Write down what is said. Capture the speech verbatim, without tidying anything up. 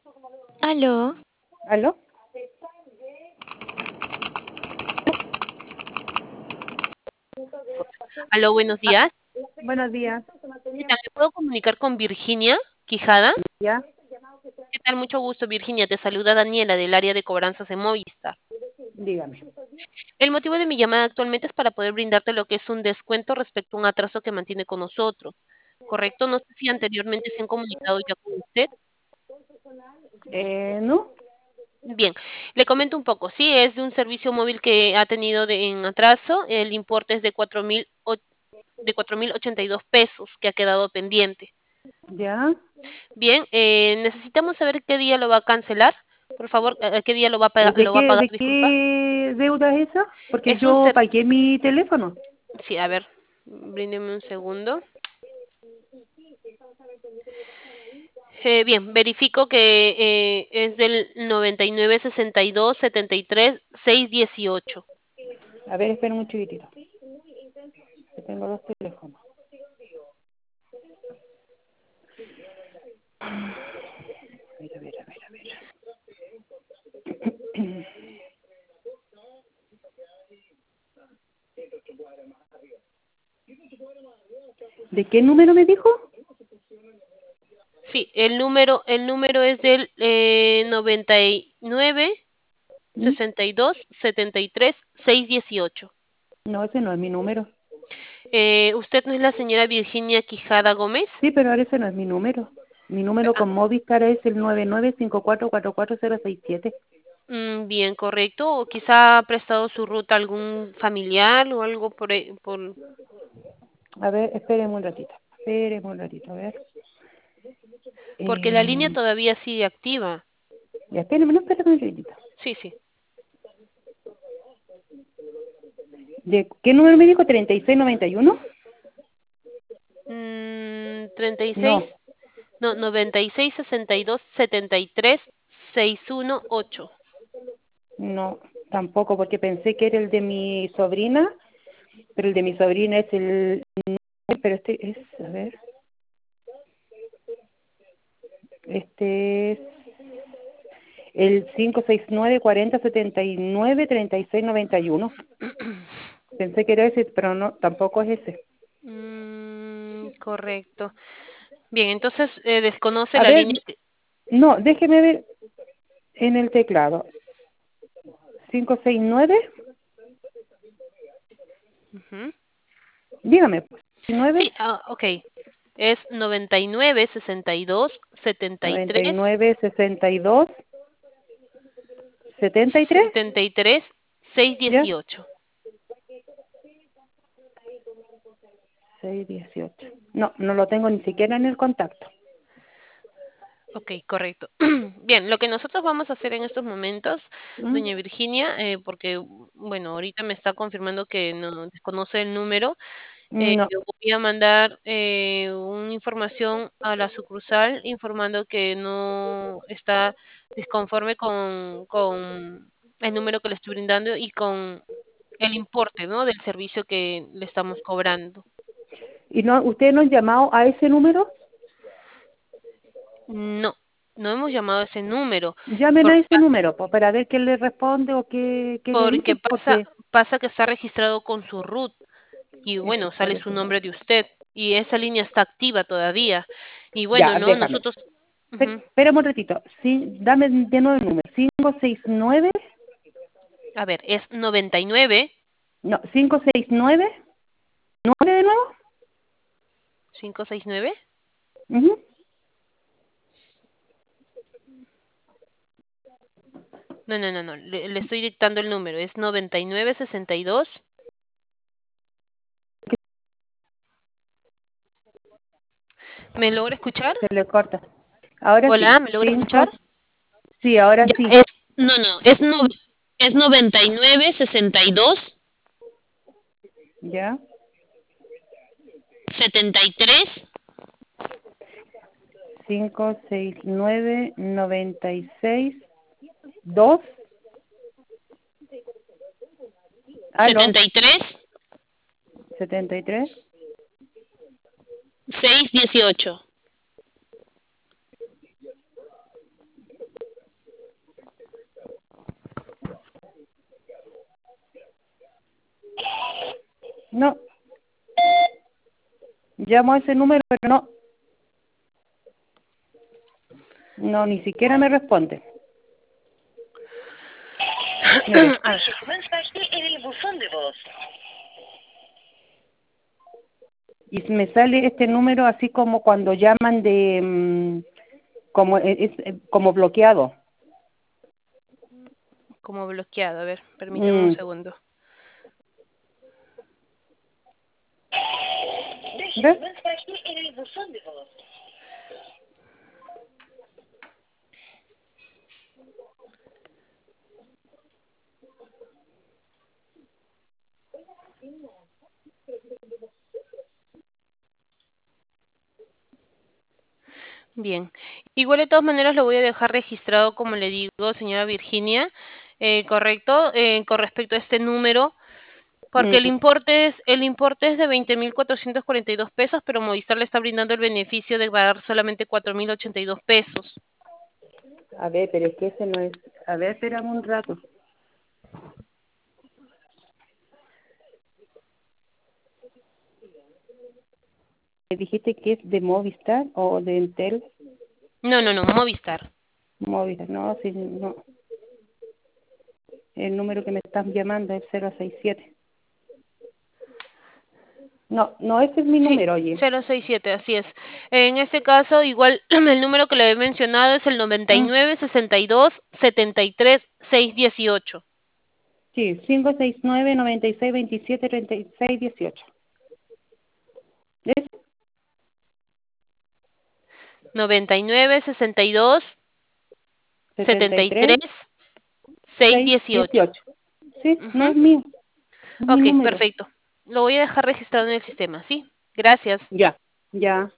Aló, ¿Aló? Aló, buenos Ah, días. buenos días. ¿Qué tal? ¿Me puedo comunicar con Virginia Quijada? ¿Ya? ¿Qué tal? Mucho gusto, Virginia. Te saluda Daniela del área de cobranzas de Movistar. Dígame. El motivo de mi llamada actualmente es para poder brindarte lo que es un descuento respecto a un atraso que mantiene con nosotros. ¿Correcto? No sé si anteriormente se han comunicado ya con usted. Eh, ¿no? Bien, le comento un poco. Sí, es de un servicio móvil que ha tenido de- en atraso. El importe es de cuatro mil o- de cuatro mil ochenta y dos pesos que ha quedado pendiente. ¿Ya? Bien, eh, necesitamos saber qué día lo va a cancelar. Por favor, eh, ¿qué día lo va a Eh, pagar, ¿De lo va a qué, pagar? de Disculpa. qué deuda es esa? Porque Es un yo ser... pagué mi teléfono. Sí, a ver, bríndeme un segundo. Eh, bien, verifico que eh, es del noventa y nueve sesenta y dos setenta y tres seiscientos dieciocho. A ver, espera un chiquitito. Que tengo dos teléfonos. A ver, a ver, a ver, a ver. ¿De qué número me dijo? Sí, el número, el número es del eh, noventa y nueve ¿Mm? sesenta y dos setenta y tres seiscientos dieciocho. No, ese no es mi número. Eh, ¿usted no es la señora Virginia Quijada Gómez? Sí, pero ahora ese no es mi número. Mi número con Movistar es el nueve nueve cinco cuatro cuatro cuatro cero seis siete. Mm, bien, correcto. O quizá ha prestado su ruta a algún familiar o algo por, e- por... A ver, espéreme un ratito. Espéreme un ratito, a ver. Porque la línea Eh, todavía sigue activa. ya, espéreme, no, espéreme un ratito. Sí, sí. ¿De qué número me dijo? ¿treinta y seis noventa y uno? Mm, treinta y No, seis, no, noventa y seis sesenta y dos setenta y tres seiscientos dieciocho. no, tampoco, porque pensé que era el de mi sobrina, pero el de mi sobrina es el... Pero este es, a ver, este es el cinco seis nueve cuarenta setenta y nueve treinta y seis noventa y uno. Pensé que era ese, pero no, tampoco es ese. Mm, correcto. Bien, entonces eh, desconoce A la ver, línea. que- no, déjeme ver en el teclado. cinco seis nueve, Ujú. dígame, nueve Sí, ah, ok. Es noventa y nueve sesenta y dos setenta y noventa y tres nueve sesenta y dos setenta y tres, setenta y tres seiscientos ¿ya? dieciocho. seis dieciocho. No, no lo tengo ni siquiera en el contacto. Ok, correcto. Bien, lo que nosotros vamos a hacer en estos momentos, ¿Mm? doña Virginia, eh, porque, bueno, ahorita me está confirmando que no desconoce el número, eh, No. voy a mandar eh, una información a la sucursal informando que no está disconforme con, con el número que le estoy brindando y con el importe, ¿no? Del servicio que le estamos cobrando. ¿Y no, usted no ha llamado a ese número? No, no hemos llamado a ese número. Llamen Por, a ese número po, para ver qué le responde o qué, qué le porque dicen, pasa, porque... pasa que está registrado con su root y Eso, bueno, por sale su eso. nombre de usted y esa línea está activa todavía. Y bueno, Ya, no, déjame. nosotros, Espé- ujú. Espérame un ratito. Sí, dame de nuevo el número. Cinco seis nueve, A ver, es noventa y nueve no, cinco seis nueve, nueve de nuevo. cinco seis nueve. Ujú. No, no, no, no, le, le estoy dictando el número, es noventa y nueve sesenta y dos. ¿Me logra escuchar? Se le corta. Ahora Hola, sí. ¿me logra Cinco, escuchar? sí, ahora Ya, sí. es, no, no, es, no, es noventa y nueve sesenta y dos Ya. setenta y tres Cinco seis nueve noventa y seis dos. Aló. setenta y tres Setenta y tres. seiscientos dieciocho. No. Llamo a ese número, pero no. No, ni siquiera me responde. Mire. A ver. Deje su mensaje en el buzón de voz. Y me sale este número así como cuando llaman de... mm, como es, es- como bloqueado. Como bloqueado. A ver, permítame un Mm. segundo. Deje ¿Ves? su mensaje en el buzón de voz. Bien. Igual de todas maneras lo voy a dejar registrado, como le digo, señora Virginia, eh, correcto, eh, con respecto a este número, porque el Mm. importe es, el importe es de veinte mil cuatrocientos cuarenta y dos pesos, pero Movistar le está brindando el beneficio de pagar solamente cuatro mil ochenta y dos pesos. A ver, pero es que ese no es... A ver, espérame un rato. ¿Me dijiste que es de Movistar o de Entel? No, no, no, Movistar. Movistar, no, sí, no. El número que me están llamando es cero seis siete. No, no, ese es mi Sí, número, oye. cero seis siete, así es. En este caso, igual el número que le he mencionado es el noventa y Mm. nueve sesenta y dos setenta y tres seiscientos dieciocho. Sí, cinco seis nueve, noventa y seis, veintisiete, treinta y seis, dieciocho. ¿Es? noventa y nueve sesenta y dos setenta setenta y y tres, tres seiscientos seis, dieciocho. dieciocho. Sí, no Ujú. es mío, es mi Ok, número. perfecto. Lo voy a dejar registrado en el sistema, ¿sí? Gracias. Ya, ya.